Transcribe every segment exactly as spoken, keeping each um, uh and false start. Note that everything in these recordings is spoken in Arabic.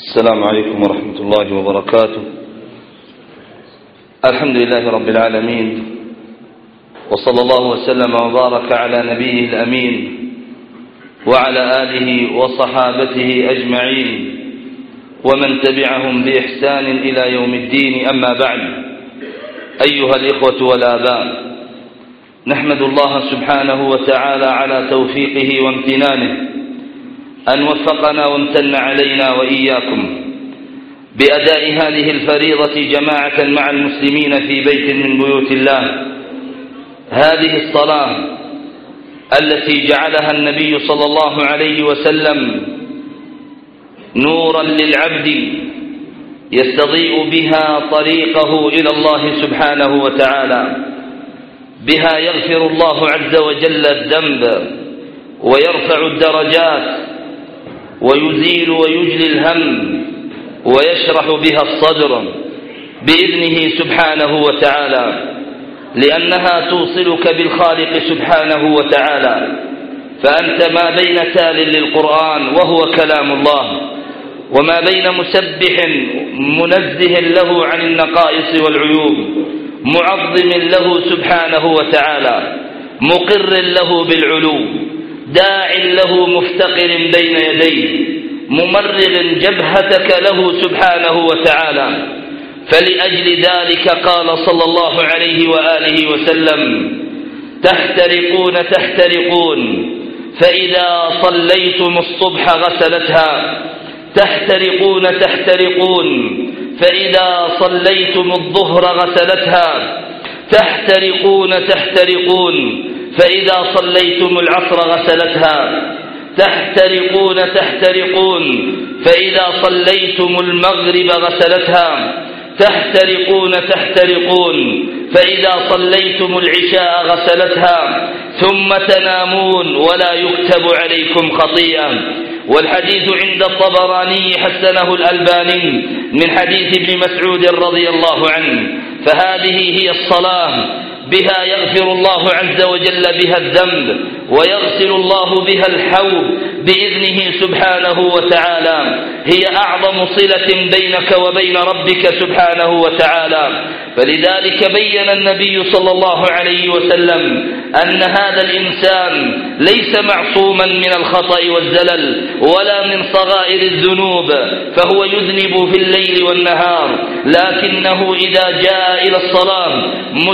السلام عليكم ورحمة الله وبركاته. الحمد لله رب العالمين، وصلى الله وسلم وبارك على نبيه الأمين وعلى آله وصحابته أجمعين ومن تبعهم بإحسان إلى يوم الدين. أما بعد، أيها الإخوة والآباء، نحمد الله سبحانه وتعالى على توفيقه وامتنانه أن وفقنا وامتن علينا وإياكم بأداء هذه الفريضة جماعة مع المسلمين في بيت من بيوت الله. هذه الصلاة التي جعلها النبي صلى الله عليه وسلم نورا للعبد يستضيء بها طريقه إلى الله سبحانه وتعالى، بها يغفر الله عز وجل الذنب ويرفع الدرجات ويزيل ويجلي الهم ويشرح بها الصدر بإذنه سبحانه وتعالى، لأنها توصلك بالخالق سبحانه وتعالى. فأنت ما بين تال للقرآن وهو كلام الله، وما بين مسبح منزه له عن النقائص والعيوب، معظم له سبحانه وتعالى، مقر له بالعلو، داع له مفتقر بين يديه، ممرغ جبهتك له سبحانه وتعالى. فلأجل ذلك قال صلى الله عليه وآله وسلم: تحترقون تحترقون فإذا صليتم الصبح غسلتها، تحترقون تحترقون فإذا صليتم الظهر غسلتها، تحترقون تحترقون فإذا صليتم العصر غسلتها، تحترقون تحترقون فإذا صليتم المغرب غسلتها، تحترقون تحترقون فإذا صليتم العشاء غسلتها، ثم تنامون ولا يكتب عليكم خطيئة. والحديث عند الطبراني حسنه الألباني من حديث ابن مسعود رضي الله عنه. فهذه هي الصلاة، بها يغفر الله عز وجل بها الذنب ويغسل الله بها الحوض بإذنه سبحانه وتعالى. هي أعظم صلة بينك وبين ربك سبحانه وتعالى. فلذلك بين النبي صلى الله عليه وسلم أن هذا الإنسان ليس معصوما من الخطأ والزلل ولا من صغائر الذنوب، فهو يذنب في الليل والنهار، لكنه إذا جاء إلى الصلاة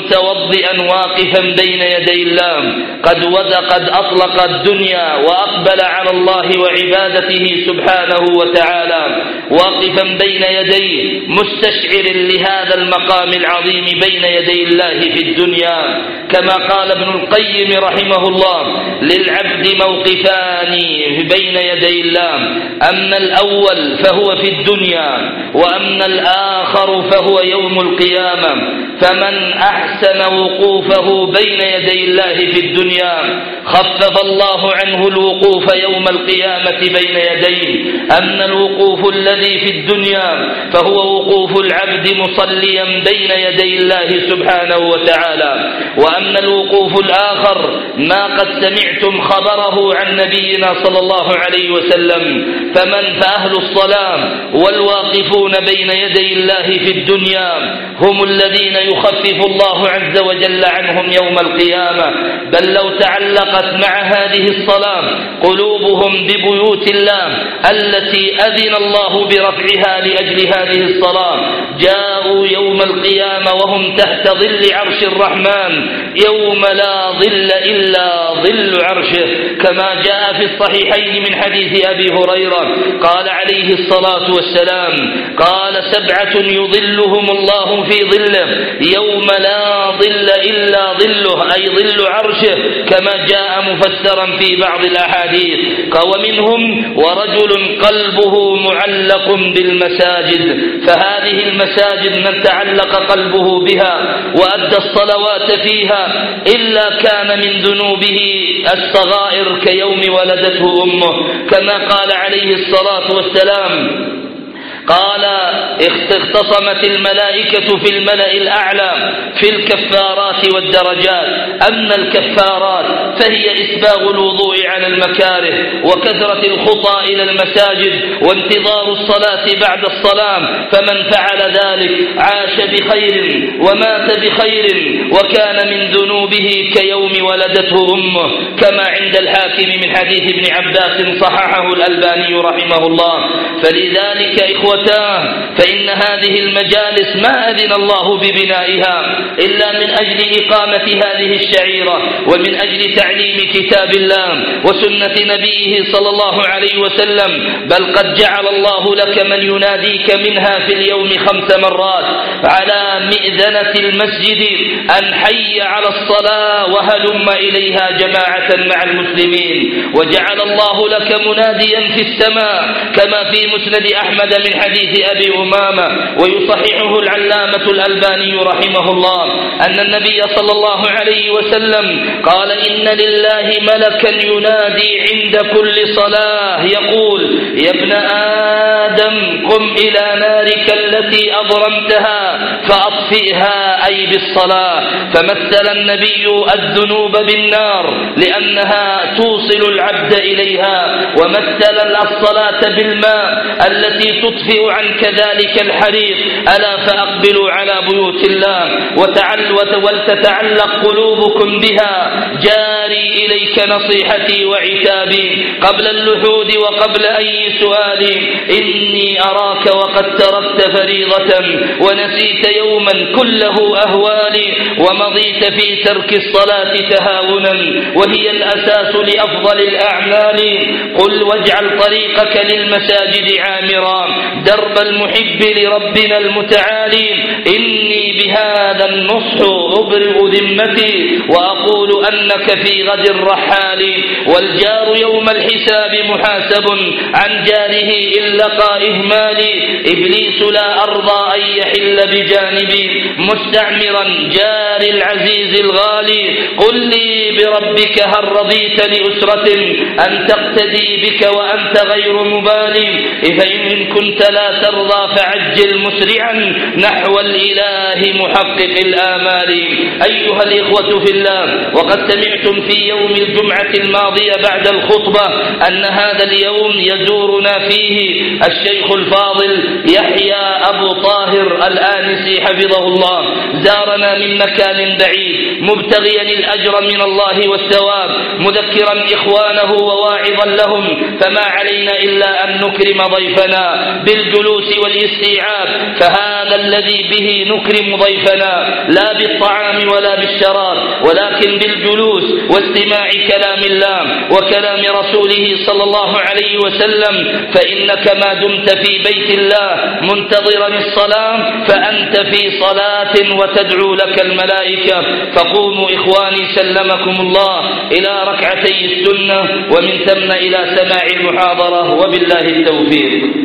متوضئا واقفا بين يدي الله قد وذق قد أطلق الدنيا وأقبل على الله وعبادته سبحانه وتعالى، واقفا بين يديه مستشعر لهذا المقام العظيم بين يدي الله في الدنيا. كما قال ابن القيم رحمه الله: للعبد موقفان بين يدي الله، أما الأول فهو في الدنيا، وأما الآخر فهو يوم القيامة. فمن أحسن وقوفه بين يدي الله في الدنيا خفف الله عنه الوقوف يوم القيامة بين يديه. أما الوقوف الذي في الدنيا فهو وقوف العبد مصليا بين يدي الله سبحانه وتعالى. وأما الوقوف الآخر ما قد سمعتم خبره عن نبينا صلى الله عليه وسلم: فمن فأهل الصلاة والواقفون بين يدي الله في الدنيا هم الذين يخفف الله عز وجل عنهم يوم القيامة. بل لو تعلقت مع هذه الصلاة قلوبهم ببيوت الله التي أذن الله برفعها لأجل هذه الصلاة، جاءوا يوم القيامة وهم تحت ظل عرش الرحمن يوم لا ظل إلا ظل عرشه، كما جاء في الصحيحين من حديث أبي هريرة قال عليه الصلاة والسلام: قال: سبعة يظلهم الله في ظله يوم لا ظل إلا ظله، أي ظل عرشه، كما جاء مفسرا في بعض الأحاديث. ومنهم ورجل قلبه معلق بالمساجد. فهذه المساجد من تعلق قلبه بها وأدى الصلوات فيها إلا كان من ذنوبه الصغائر كيوم ولدته أمه، كما قال عليه الصلاة والسلام: قال اختصمت الملائكة في الملأ الأعلى في الكفارات والدرجات. أما الكفارات فهي إسباغ الوضوء على المكاره وكثرة الخطى إلى المساجد وانتظار الصلاة بعد الصلاة، فمن فعل ذلك عاش بخير ومات بخير وكان من ذنوبه كيوم ولدته أمه، كما عند الحاكم من حديث ابن عباس صححه الألباني رحمه الله. فلذلك إخوتاه فإن هذه المجالس ما أذن الله ببنائها إلا من أجل إقامة هذه الشعيرة ومن أجل تعليم كتاب الله وسنة نبيه صلى الله عليه وسلم، بل قد جعل الله لك من يناديك منها في اليوم خمس مرات على مئذنة المسجد أن حي على الصلاة وهلم إليها جماعة مع المسلمين. وجعل الله لك مناديا في السماء كما في مسند أحمد من حديث أبي أمامة ويصححه العلامة الألباني رحمه الله أن النبي صلى الله عليه وسلم قال إن لله ملكا ينادي عند كل صلاة يقول يا ابن آدم قم إلى نارك التي أضرمتها فأطفئها أي بالصلاة. فمثل النبي الذنوب بالنار لأنها توصل العبد إليها، ومثل الصلاة بالماء التي تطفئ عنك ذلك الحريق. ألا فأقبلوا على بيوت الله ولتتعلق قلوبكم بها. جاري إليك نصيحتي وعتابي قبل اللحود وقبل أي سؤال، إني أراك وقد تركت فريضة ونسيت يوما كله أهوالي ومضيت في ترك الصلاة تهاونا وهي الأساس لأفضل الأعمال. قل واجعل طريقك للمساجد عامرا درب المحب لربنا المتعالي. إني بهذا النصح أبرئ ذمتي وأقول أنك في غد الرحال، والجار يوم الحساب محاسب عن جاره إن لقى إهمالي. إبليس لا أرضى أن يحل بجانبي مستعمرا جار العزيز الغالي. قل لي بربك هل رضيت لأسرة أن تقتدي بك وأنت غير مبالي؟ فإن كنت لا ترضى فعجل مسرعا نحو الإله محقق الآمال. أيها الإخوة في الله، وقد سمعتم في يوم الجمعة الماضية بعد الخطبة أن هذا اليوم يزورنا فيه الشيخ الفاضل يحيى أبو طاهر الآنسي حفظه الله. زارنا من مكان بعيد مبتغيا الأجر من الله والثواب، مذكرا إخوانه وواعظا لهم، فما علينا إلا أن نكرم ضيفنا بالجلوس والاستيعاب. فهذا الذي به نكرم ضيفنا لا بالطعام ولا بالشراب ولكن بالجلوس واستماع كلام الله وكلام رسوله صلى الله عليه وسلم. فإنك ما دمت في بيت الله منتظرا الصلاة فأنت في صلاة وتدعو لك الملائكة. فقوموا إخواني سلمكم الله إلى ركعتي السنة ومن ثم إلى سماع المحاضرة، وبالله التوفيق.